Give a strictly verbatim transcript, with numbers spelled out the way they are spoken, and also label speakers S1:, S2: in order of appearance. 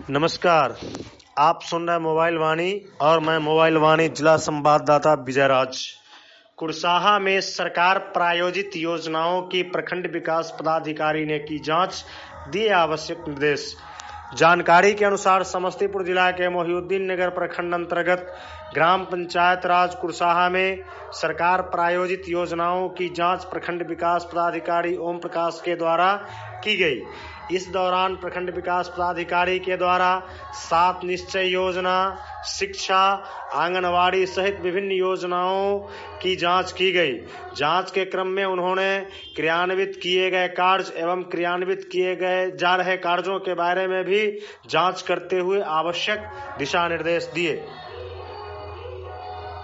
S1: नमस्कार, आप सुन रहे हैं मोबाइल वाणी और मैं मोबाइल वाणी जिला संवाददाता विजय राज। कुरसाहा में सरकार प्रायोजित योजनाओं की प्रखंड विकास पदाधिकारी ने की जांच, दिए आवश्यक निर्देश। जानकारी के अनुसार समस्तीपुर जिला के मोहिउद्दीन नगर प्रखंड अंतर्गत ग्राम पंचायत राज कुरसाहा में सरकार प्रायोजित योजनाओं की जांच प्रखंड विकास पदाधिकारी ओम प्रकाश के द्वारा की गई। इस दौरान प्रखंड विकास पदाधिकारी के द्वारा सात निश्चय योजना, शिक्षा, आंगनवाड़ी सहित विभिन्न योजनाओं की जांच की गई। जांच के क्रम में उन्होंने क्रियान्वित किए गए कार्य एवं क्रियान्वित किए गए जा रहे कार्यों के बारे में भी जांच करते हुए आवश्यक दिशा निर्देश दिए।